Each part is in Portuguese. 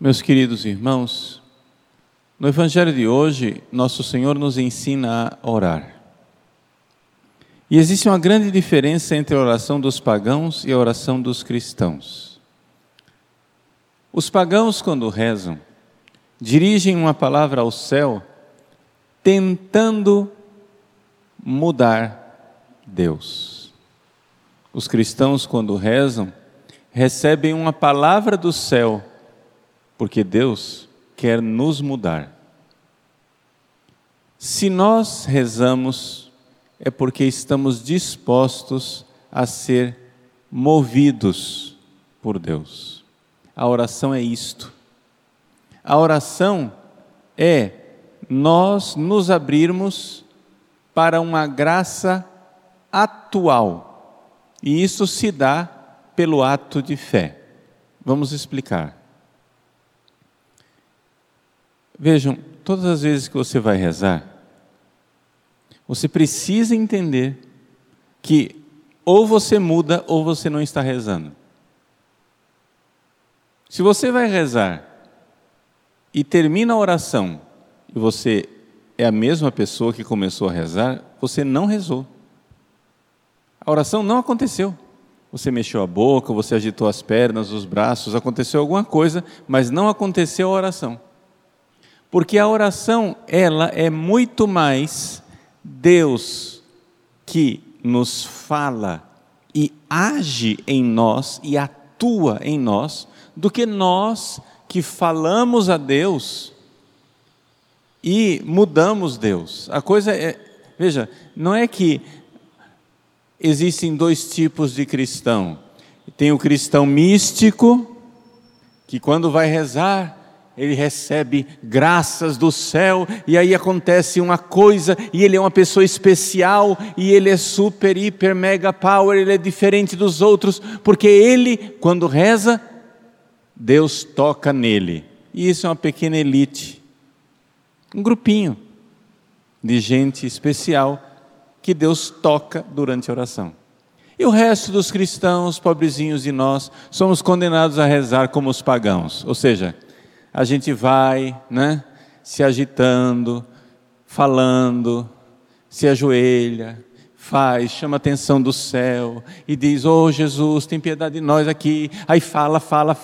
Meus queridos irmãos, no Evangelho de hoje, Nosso Senhor nos ensina a orar. E existe uma grande diferença entre a oração dos pagãos e a oração dos cristãos. Os pagãos, quando rezam, dirigem uma palavra ao céu, tentando mudar Deus. Os cristãos, quando rezam, recebem uma palavra do céu, porque Deus quer nos mudar. Se nós rezamos, é porque estamos dispostos a ser movidos por Deus. A oração é isto. A oração é nós nos abrirmos para uma graça atual. E isso se dá pelo ato de fé. Vamos explicar. Vejam, todas as vezes que você vai rezar, você precisa entender que ou você muda ou você não está rezando. Se você vai rezar e termina a oração e você é a mesma pessoa que começou a rezar, você não rezou. A oração não aconteceu. Você mexeu a boca, você agitou as pernas, os braços, aconteceu alguma coisa, mas não aconteceu a oração. Porque a oração, ela é muito mais Deus que nos fala e age em nós e atua em nós, do que nós que falamos a Deus e mudamos Deus. A coisa é, veja, não é que existem dois tipos de cristão. Tem o cristão místico, que quando vai rezar, ele recebe graças do céu, e aí acontece uma coisa, e ele é uma pessoa especial, e ele é super, hiper, mega power, ele é diferente dos outros, porque ele, quando reza, Deus toca nele. E isso é uma pequena elite, um grupinho de gente especial, que Deus toca durante a oração. E o resto dos cristãos, pobrezinhos de nós, somos condenados a rezar como os pagãos, ou seja, a gente vai, se agitando, falando, se ajoelha, faz, chama a atenção do céu e diz: "Oh Jesus, tem piedade de nós aqui". Aí fala.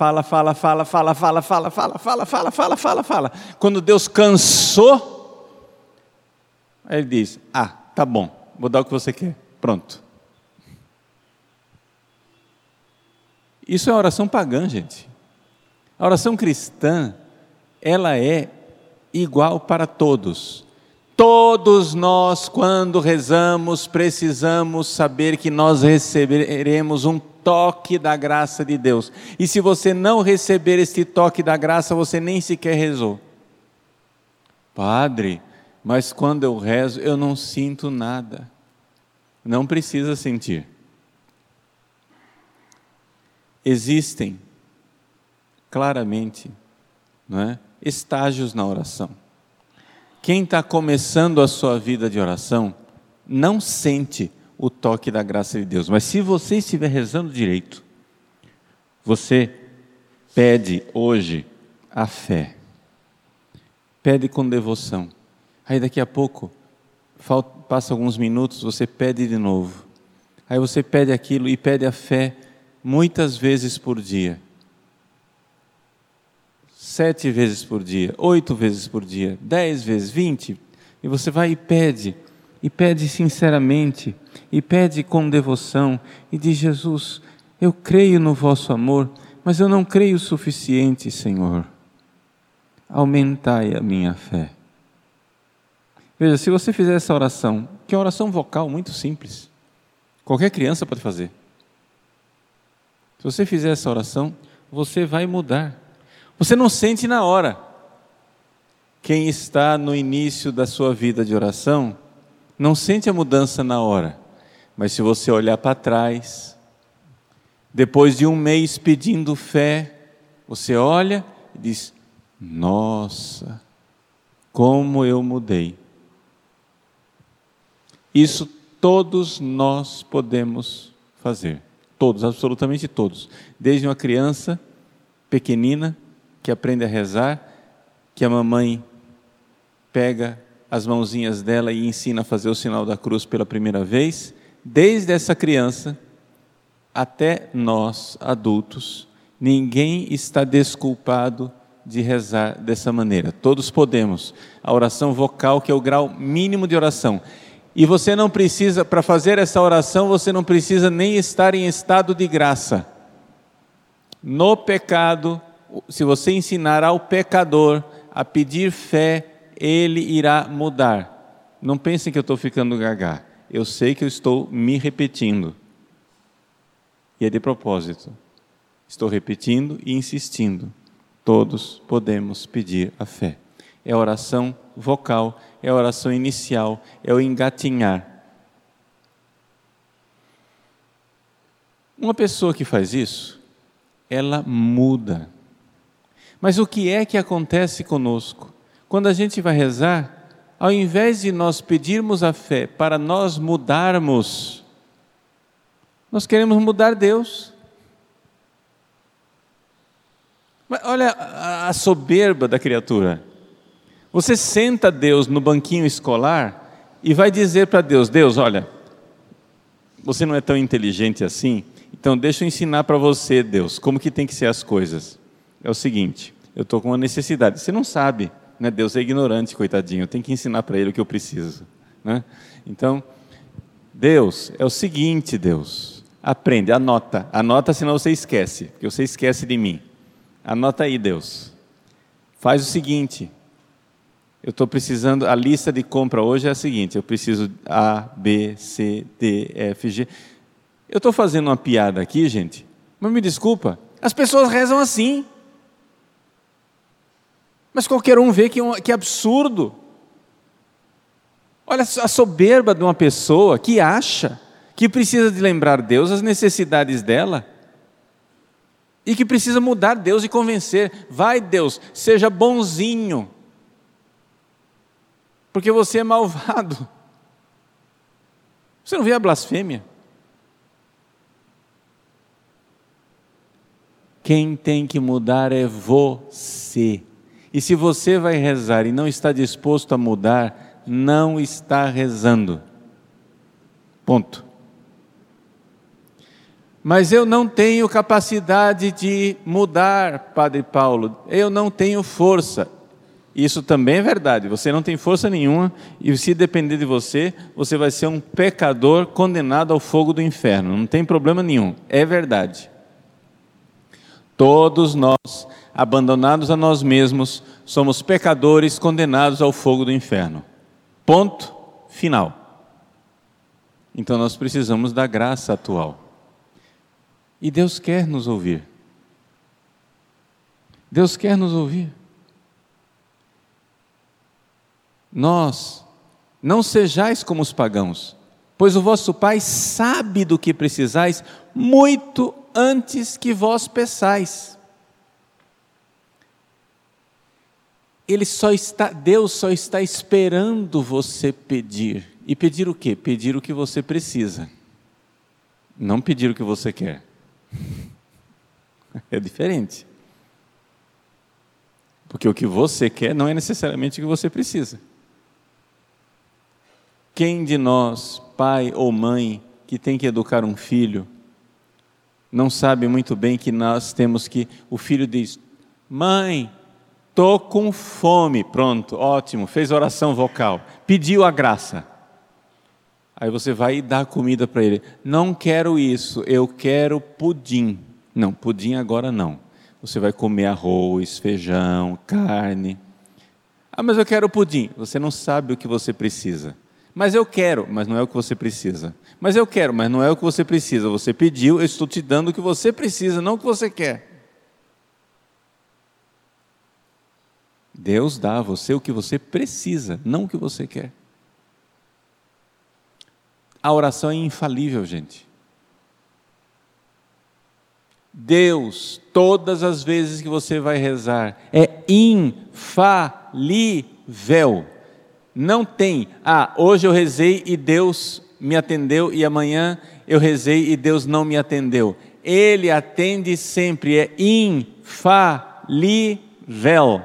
Quando Deus cansou, aí ele diz: "Ah, tá bom, vou dar o que você quer". Pronto. Isso é oração pagã, gente. A oração cristã, ela é igual para todos. Todos nós, quando rezamos, precisamos saber que nós receberemos um toque da graça de Deus. E se você não receber este toque da graça, você nem sequer rezou. Padre, mas quando eu rezo, eu não sinto nada. Não precisa sentir. Existem claramente, estágios na oração. Quem está começando a sua vida de oração não sente o toque da graça de Deus, mas se você estiver rezando direito, você pede hoje a fé, pede com devoção, aí daqui a pouco, passa alguns minutos, você pede de novo, aí você pede aquilo e pede a fé muitas vezes por dia, 7 vezes por dia, 8 vezes por dia, 10 vezes, 20, e você vai e pede sinceramente, e pede com devoção, e diz: "Jesus, eu creio no vosso amor, mas eu não creio o suficiente, Senhor, aumentai a minha fé". Veja, se você fizer essa oração, que é uma oração vocal muito simples, qualquer criança pode fazer. Se você fizer essa oração, você vai mudar. Você não sente na hora. Quem está no início da sua vida de oração, não sente a mudança na hora. Mas se você olhar para trás, depois de um mês pedindo fé, você olha e diz: "Nossa, como eu mudei". Isso todos nós podemos fazer. Todos, absolutamente todos. Desde uma criança pequenina que aprende a rezar, que a mamãe pega as mãozinhas dela e ensina a fazer o sinal da cruz pela primeira vez, desde essa criança até nós, adultos, ninguém está desculpado de rezar dessa maneira. Todos podemos. A oração vocal, que é o grau mínimo de oração. E você não precisa, para fazer essa oração, você não precisa nem estar em estado de graça. No pecado, se você ensinar ao pecador a pedir fé, ele irá mudar. Não pensem que eu estou ficando gaga. Eu sei que eu estou me repetindo. E é de propósito. Estou repetindo e insistindo. Todos podemos pedir a fé. É a oração vocal, é a oração inicial, é o engatinhar. Uma pessoa que faz isso, ela muda. Mas o que é que acontece conosco? Quando a gente vai rezar, ao invés de nós pedirmos a fé para nós mudarmos, nós queremos mudar Deus. Mas olha a soberba da criatura. Você senta Deus no banquinho escolar e vai dizer para Deus: Deus, olha, você não é tão inteligente assim, então deixa eu ensinar para você, Deus, como que tem que ser as coisas. É o seguinte, eu estou com uma necessidade. Você não sabe, né? Deus é ignorante, coitadinho, eu tenho que ensinar para ele o que eu preciso, né? Então, Deus, é o seguinte, Deus, aprende, anota, senão você esquece, porque você esquece de mim. Anota aí, Deus. Faz o seguinte, eu estou precisando, a lista de compra hoje é a seguinte, eu preciso A, B, C, D, F, G. Eu estou fazendo uma piada aqui, gente, mas me desculpa, as pessoas rezam assim. Mas qualquer um vê que absurdo. Olha a soberba de uma pessoa que acha que precisa de lembrar Deus as necessidades dela e que precisa mudar Deus e convencer. Vai, Deus, seja bonzinho, porque você é malvado. Você não vê a blasfêmia? Quem tem que mudar é você. E se você vai rezar e não está disposto a mudar, não está rezando. Ponto. Mas eu não tenho capacidade de mudar, Padre Paulo. Eu não tenho força. Isso também é verdade. Você não tem força nenhuma e se depender de você, você vai ser um pecador condenado ao fogo do inferno. Não tem problema nenhum. É verdade. Todos nós, abandonados a nós mesmos, somos pecadores condenados ao fogo do inferno. Ponto final. Então nós precisamos da graça atual. E Deus quer nos ouvir. Deus quer nos ouvir. Nós, não sejais como os pagãos, pois o vosso Pai sabe do que precisais muito antes que vós peçais. Deus só está esperando você pedir. E pedir o quê? Pedir o que você precisa. Não pedir o que você quer. É diferente. Porque o que você quer não é necessariamente o que você precisa. Quem de nós, pai ou mãe, que tem que educar um filho, não sabe muito bem que nós temos que... O filho diz: mãe, estou com fome. Pronto, ótimo, fez oração vocal, pediu a graça. Aí você vai e dá comida para ele. Não quero isso, eu quero pudim. Não, pudim agora não. Você vai comer arroz, feijão, carne. Ah, mas eu quero pudim. Você não sabe o que você precisa. Mas eu quero, mas não é o que você precisa. Mas eu quero, mas não é o que você precisa. Você pediu, eu estou te dando o que você precisa, não o que você quer. Deus dá a você o que você precisa, não o que você quer. A oração é infalível, gente. Deus, todas as vezes que você vai rezar, é infalível. Não tem, hoje eu rezei e Deus me atendeu e amanhã eu rezei e Deus não me atendeu. Ele atende sempre, é infalível. vel.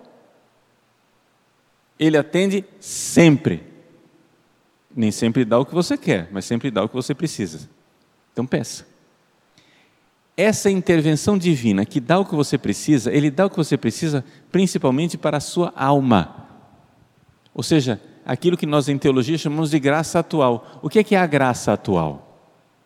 Ele atende sempre. Nem sempre dá o que você quer, mas sempre dá o que você precisa. Então peça. Essa intervenção divina que dá o que você precisa, Ele dá o que você precisa principalmente para a sua alma. Ou seja, aquilo que nós em teologia chamamos de graça atual. O que é a graça atual?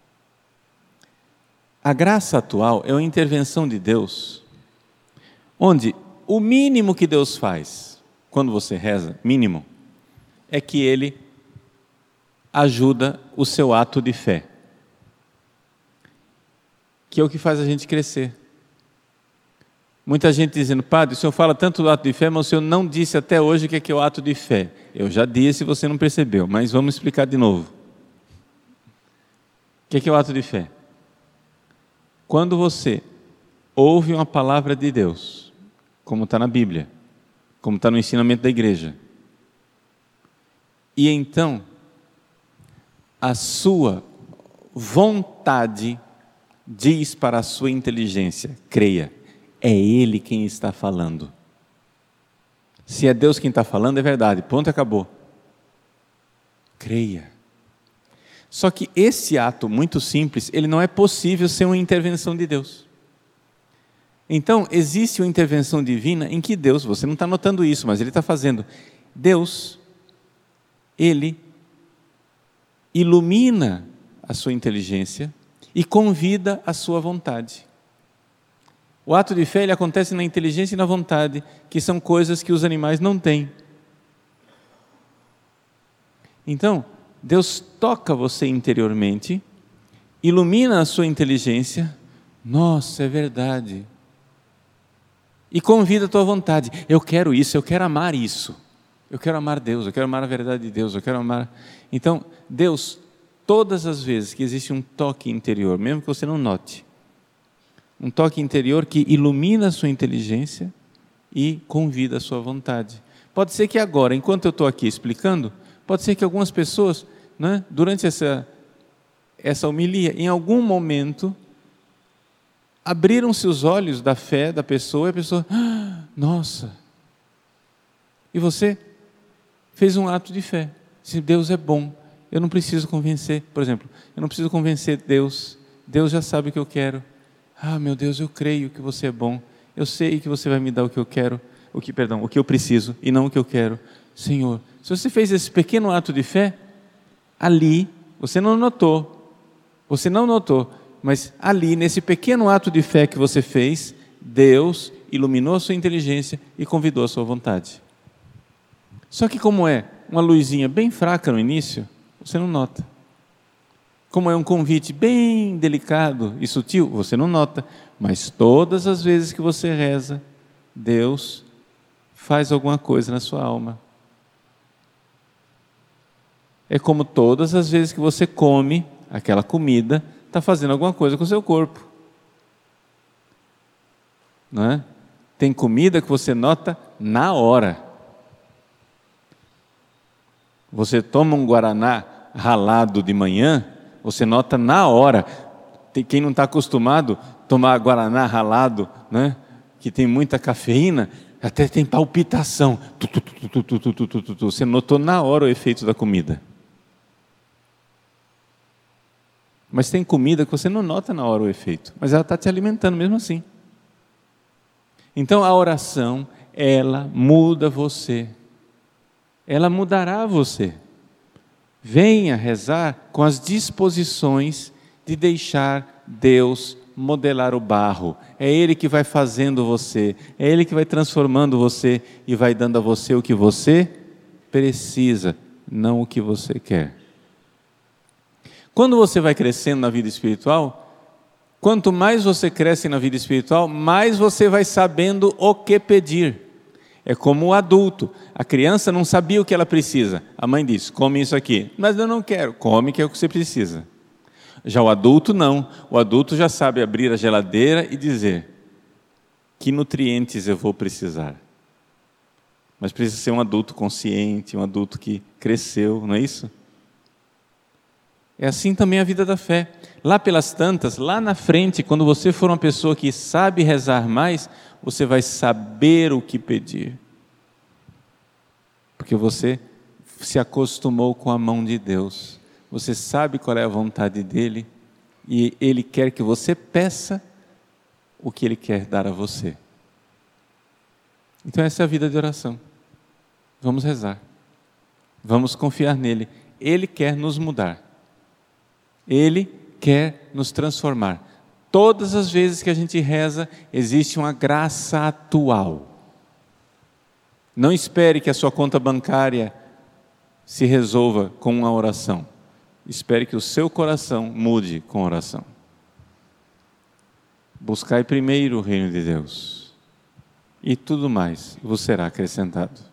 A graça atual é uma intervenção de Deus, onde o mínimo que Deus faz, quando você reza, mínimo, é que Ele ajuda o seu ato de fé, que é o que faz a gente crescer. Muita gente dizendo: padre, o senhor fala tanto do ato de fé, mas o senhor não disse até hoje o que é o ato de fé. Eu já disse, você não percebeu, mas vamos explicar de novo. O que é o ato de fé? Quando você ouve uma palavra de Deus, como está na Bíblia, como está no ensinamento da igreja, e então a sua vontade diz para a sua inteligência: creia, é Ele quem está falando. Se é Deus quem está falando, é verdade, ponto, acabou. Creia. Só que esse ato muito simples, ele não é possível sem uma intervenção de Deus. Então, existe uma intervenção divina em que Deus, você não está notando isso, mas Ele está fazendo. Deus, Ele ilumina a sua inteligência e convida a sua vontade. O ato de fé, ele acontece na inteligência e na vontade, que são coisas que os animais não têm. Então, Deus toca você interiormente, ilumina a sua inteligência, nossa, é verdade, e convida a tua vontade. Eu quero isso, eu quero amar isso, eu quero amar Deus, eu quero amar a verdade de Deus, eu quero amar. Então, Deus, todas as vezes que existe um toque interior, mesmo que você não note, um toque interior que ilumina a sua inteligência e convida a sua vontade. Pode ser que agora, enquanto eu estou aqui explicando, pode ser que algumas pessoas, né, durante essa homilia, em algum momento, abriram-se os olhos da fé da pessoa e a pessoa, nossa, e você fez um ato de fé. Se Deus é bom, eu não preciso convencer, por exemplo, eu não preciso convencer Deus, Deus já sabe o que eu quero. Meu Deus, eu creio que você é bom, eu sei que você vai me dar o que eu quero, o que eu preciso e não o que eu quero. Senhor, se você fez esse pequeno ato de fé, ali, você não notou, mas ali, nesse pequeno ato de fé que você fez, Deus iluminou a sua inteligência e convidou a sua vontade. Só que como é uma luzinha bem fraca no início, você não nota. Como é um convite bem delicado e sutil, você não nota, mas todas as vezes que você reza, Deus faz alguma coisa na sua alma. É como todas as vezes que você come aquela comida, está fazendo alguma coisa com o seu corpo. Não é? Tem comida que você nota na hora. Você toma um guaraná ralado de manhã, você nota na hora. Quem não está acostumado a tomar guaraná ralado, né, que tem muita cafeína, até tem palpitação. Você notou na hora o efeito da comida. Mas tem comida que você não nota na hora o efeito, mas ela está te alimentando mesmo assim. Então a oração, ela muda você. Ela mudará você. Venha rezar com as disposições de deixar Deus modelar o barro. É Ele que vai fazendo você, é Ele que vai transformando você e vai dando a você o que você precisa, não o que você quer. Quando você vai crescendo na vida espiritual, quanto mais você cresce na vida espiritual, mais você vai sabendo o que pedir. É como o adulto, a criança não sabia o que ela precisa, a mãe diz, come isso aqui, mas eu não quero, come que é o que você precisa. Já o adulto não, o adulto já sabe abrir a geladeira e dizer, que nutrientes eu vou precisar? Mas precisa ser um adulto consciente, um adulto que cresceu, não é isso? É assim também a vida da fé. Lá pelas tantas, lá na frente, quando você for uma pessoa que sabe rezar mais, você vai saber o que pedir. Porque você se acostumou com a mão de Deus. Você sabe qual é a vontade dEle e Ele quer que você peça o que Ele quer dar a você. Então essa é a vida de oração. Vamos rezar. Vamos confiar nele. Ele quer nos mudar. Ele quer nos transformar. Todas as vezes que a gente reza, existe uma graça atual. Não espere que a sua conta bancária se resolva com uma oração. Espere que o seu coração mude com a oração. Buscai primeiro o reino de Deus, e tudo mais vos será acrescentado.